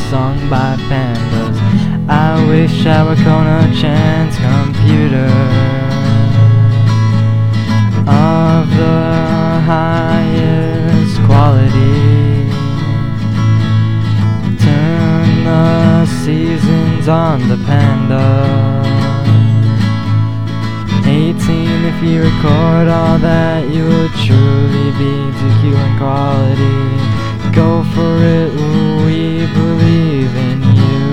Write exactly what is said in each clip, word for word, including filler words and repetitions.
sung by pandas. I wish I were Kona-chan's computer of the highest quality. Turn the seasons on the panda. eighteen if you record all that, you would truly be too cute and quality. Go for it, we believe in you.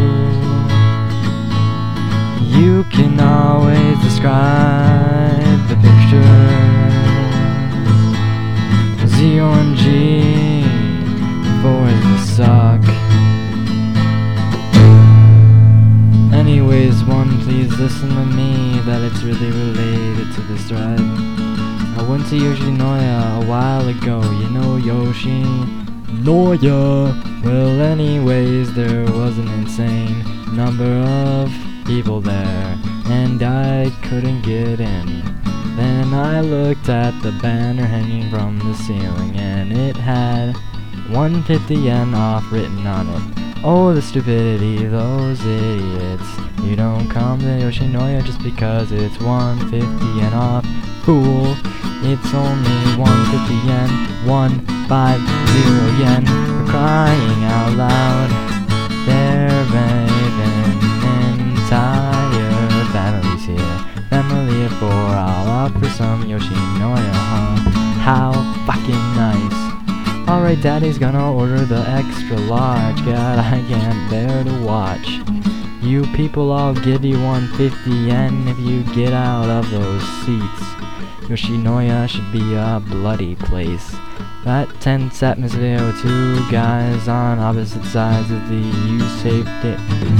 You can always describe the pictures. Z O M G for the suck. Anyways, one, please listen to me, that it's really related to this thread. I went to Yoshinoya a while ago, you know Yoshinoya. Well, anyways, there was an insane number of people there, and I couldn't get in. Then I looked at the banner hanging from the ceiling, and it had one hundred fifty yen off written on it. Oh, the stupidity, those idiots. You don't come to Yoshinoya just because it's one hundred fifty yen off. Fool, it's only one hundred fifty yen, one hundred fifty yen. For crying out loud, they're raving, entire families here. Family of four, I'll offer some Yoshinoya, huh? How fucking nice. Alright, daddy's gonna order the extra large. God, I can't bear to watch. You people, I'll give you one hundred fifty yen if you get out of those seats. Yoshinoya should be a bloody place. That tent's atmosphere with two guys on opposite sides of the U-shaped it.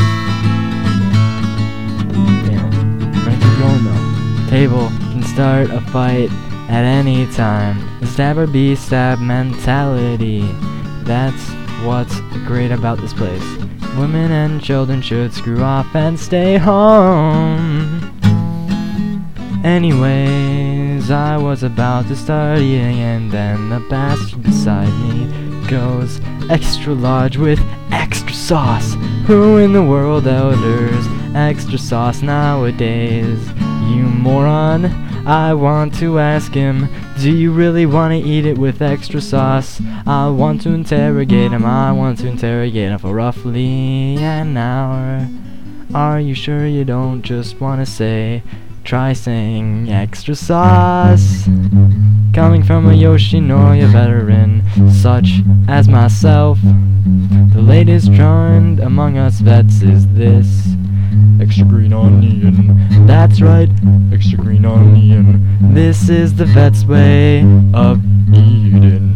Damn it. Trying to keep going though. Table can start a fight at any time. The stab or be stabbed mentality. That's what's great about this place. Women and children should screw off and stay home. Anyways, I was about to start eating, and then the bastard beside me goes, extra large with extra sauce. Who in the world orders extra sauce nowadays? You moron. I want to ask him, do you really want to eat it with extra sauce? I want to interrogate him, I want to interrogate him for roughly an hour. Are you sure you don't just want to say, try saying extra sauce? Coming from a Yoshinoya veteran, such as myself, the latest trend among us vets is this. Extra green onion. That's right, extra green onion. This is the vet's way of eating.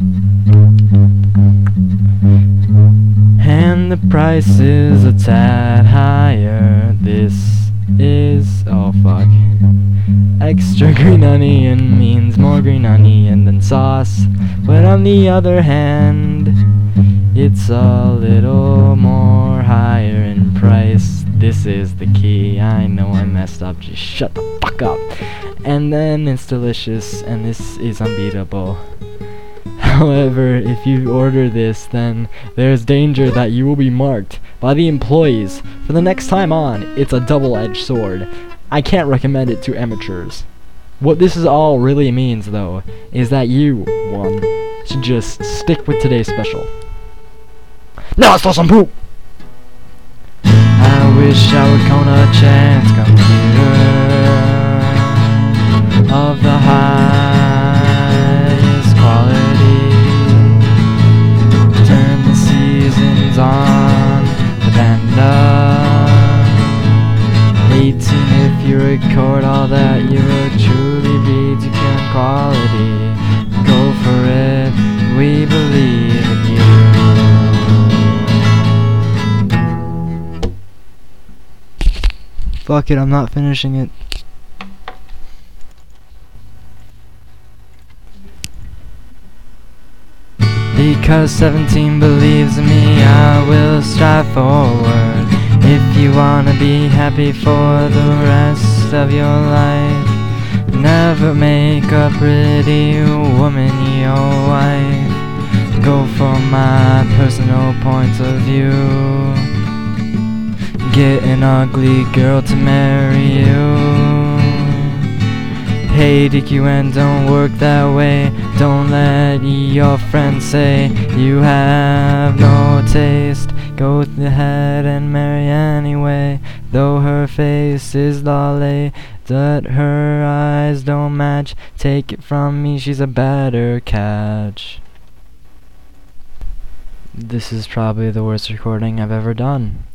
And the price is a tad higher. This is, oh fuck. Extra green onion means more green onion than sauce. But on the other hand, it's a little more higher in price. This is the key. I know I messed up, just shut the fuck up. And then it's delicious, and this is unbeatable. However, if you order this, then there's danger that you will be marked by the employees. For the next time on, it's a double-edged sword. I can't recommend it to amateurs. What this is all really means, though, is that you, one, should just stick with today's special. Now let's throw some poop! I wish I would Kona-chan's computer of the highest quality. Turn the seasons on the panda. eighteen if you record all that, you would truly be to good quality. Go for it, we believe in you. Fuck it, I'm not finishing it. Because seventeen believes in me, I will strive forward. If you wanna be happy for the rest of your life, never make a pretty woman your wife. go for my personal point of view. Get an ugly girl to marry you. Hey, D Q N, don't work that way. Don't let your friends say you have no taste. Go ahead and marry anyway. Though her face is lolly, but her eyes don't match. Take it from me, she's a better catch. This is probably the worst recording I've ever done.